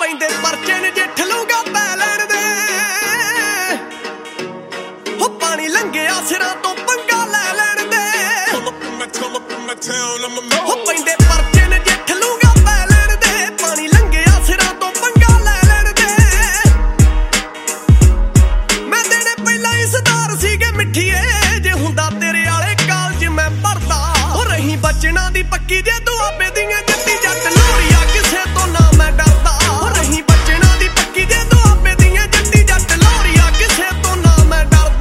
ਪੈਂਦੇ ਪਰਚੇ ਨੇ ਜਿੱਠ ਲੂਗਾ ਪੈ ਲੈਣ ਦੇ ਹੋ ਪਾਣੀ ਲੰਘਿਆ ਸਿਰਾਂ ਤੋਂ ਪੰਗਾ ਲੈ ਲੈਣ ਦੇ ਹੋ ਪੈਂਦੇ ਪਰਚੇ ਨੇ ਜਿੱਠ ਲੂਗਾ ਪੈ ਲੈਣ ਦੇ ਪਾਣੀ ਲੰਘਿਆ ਸਿਰਾਂ ਤੋਂ ਪੰਗਾ ਲੈ ਲੈਣ ਦੇ ਮੈਂ ਤੇਰੇ ਪਹਿਲਾਂ ਹੀ ਸਦਾਰ ਸੀਗੇ ਮਿੱਠੀਏ ਜੇ ਹੁੰਦਾ ਤੇਰੇ ਵਾਲੇ ਕਾਲਜ ਮੈਂ ਪੜਦਾ ਹੋ ਰਹੀ ਬਚਣਾ ਦੀ ਪੱਕੀ ਜੇ ਦੁਆਬੇ ਦੀਆਂ ਜੱਟੀ ਜੱਟ ਲੋਰੀਆ ਕਿਸੇ ਤੋਂ ਨਾ ਮੈਂ ਡਰਦਾ ਹੋ ਰਹੀ ਬਚਣਾ ਦੀ ਪੱਕੀ ਜੇ ਦੁਆਬੇ ਦੀਆਂ ਜੱਟੀ ਜੱਟ ਲੋਰੀਆ ਕਿਸੇ ਤੋਂ ਨਾ ਮੈਂ ਡਰਦਾ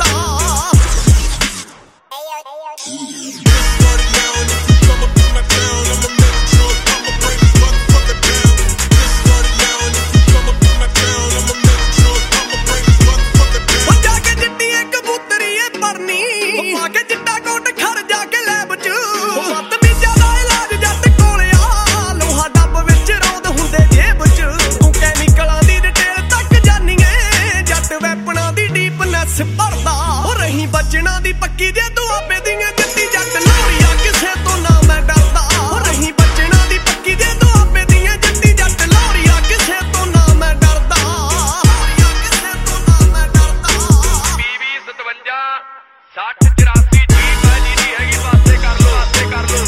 ਭਰਦਾ ਹੋ ਰਹੀ ਬਚਣਾ ਦੀ ਪੱਕੀ ਜੇ ਦੁਆਬੇ ਦੀਆਂ ਜੱਟੀ ਜੱਟ ਲੋਰੀਆ ਕਿਸੇ ਤੋਂ ਨਾ ਮੈਂ ਡਰਦਾ ਹੋ ਰਹੀ ਬਚਣਾ ਦੀ ਪੱਕੀ ਜੇ ਦੁਆਬੇ ਦੀਆਂ ਜੱਟੀ ਜੱਟ ਲੋਰੀਆ ਕਿਸੇ ਤੋਂ ਨਾ ਮੈਂ ਡਰਦਾ ਕਿਸੇ ਤੋਂ ਨਾ ਮੈਂ ਡਰਦਾ 20 57 60 84 ਜੀ ਬਾਜੀ ਦੀ ਹੈਗੀ ਪਾਸੇ ਕਰ ਲੋ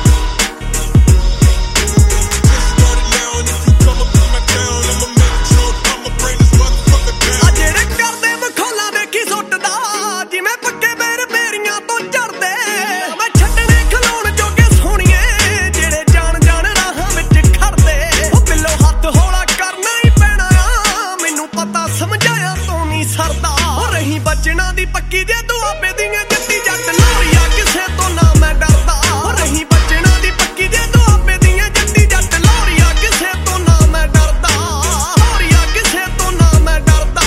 ਬਚਣਾ ਦੀ ਪੱਕੀ ਜੇ ਦੁਆਬੇ ਦੀਆਂ ਜੱਟੀ ਜੱਟ ਲੋਰੀਆ ਕਿਸੇ ਤੋਂ ਨਾ ਮੈਂ ਡਰਦਾ ਹੋ ਰਹੀ ਬਚਣਾ ਦੀ ਪੱਕੀ ਜੇ ਦੁਆਬੇ ਦੀਆਂ ਜੱਟੀ ਜੱਟ ਲੋਰੀਆ ਕਿਸੇ ਤੋਂ ਨਾ ਮੈਂ ਡਰਦਾ ਲੋਰੀਆ ਕਿਸੇ ਤੋਂ ਨਾ ਮੈਂ ਡਰਦਾ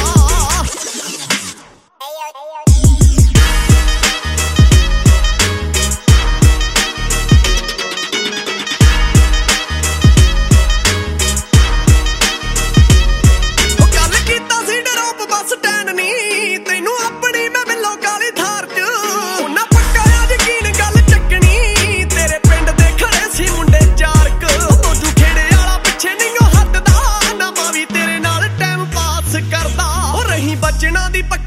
ਬਚਣਾ ਦੀ